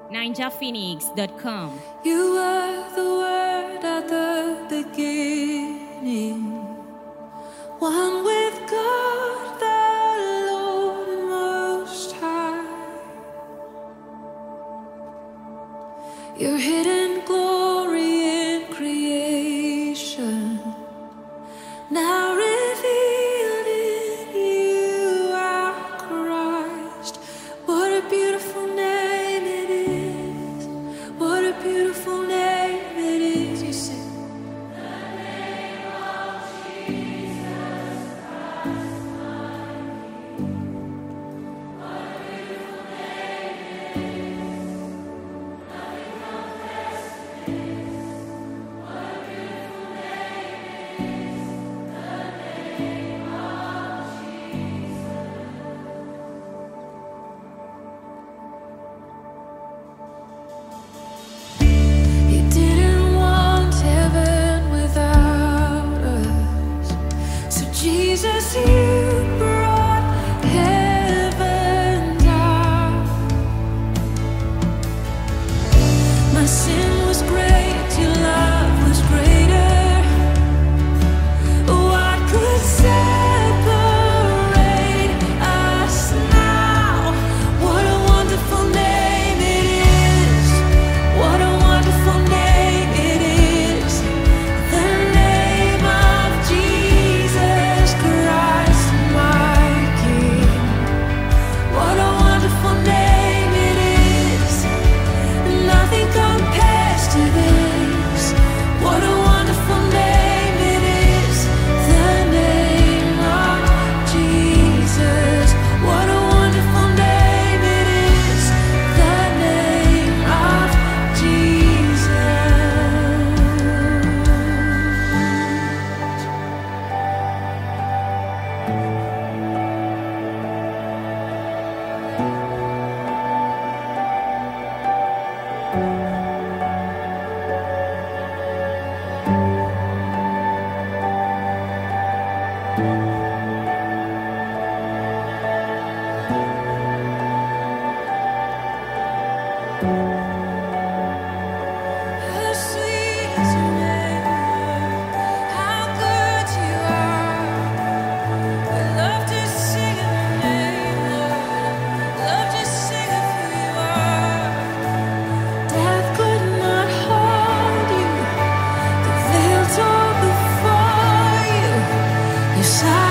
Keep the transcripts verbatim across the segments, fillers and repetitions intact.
ninja phoenix dot com. You were the word at the beginning, one with God the Lord Most High. Your hidden glory in creation, now revealed in you, our Christ. What a beautiful name it is. What a beautiful name it is. You sing. You didn't want heaven without us, so Jesus, you brought heaven down. My sin was great, your love was greater. What could separate us now? What a wonderful name it is. What a wonderful name it is. The name of Jesus Christ, my King. What a wonderful name it is. Nothing compares to this. What a wonderful name it is. The name of Jesus. What a wonderful name it is. The name of Jesus. How sweet is your name, how good you are. We love to sing of your name, Lord. Love to sing of who you are. Death could not hold you. The veil tore before you. You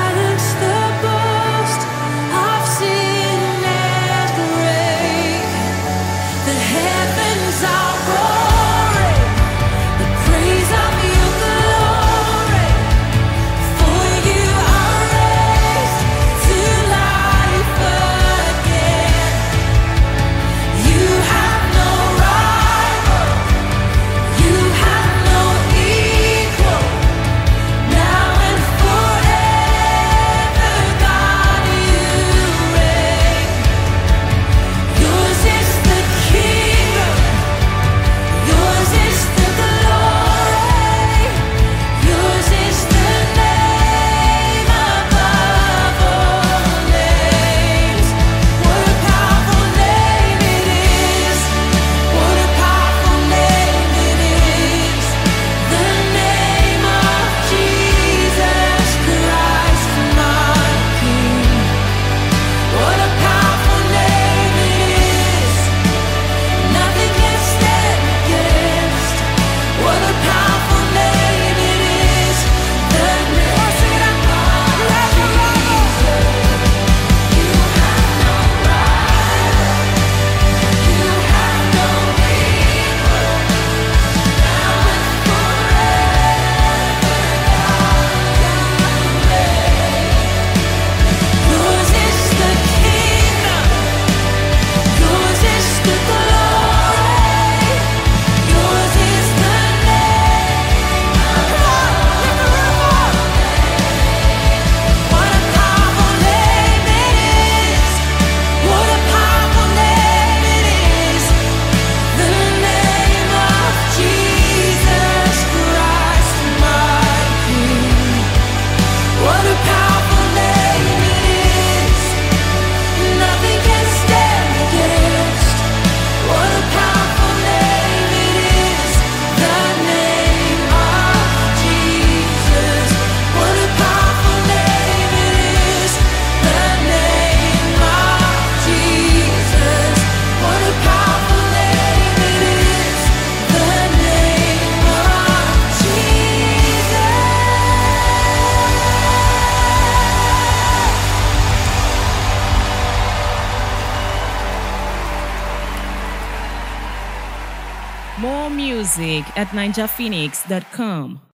music at ninja phoenix dot com.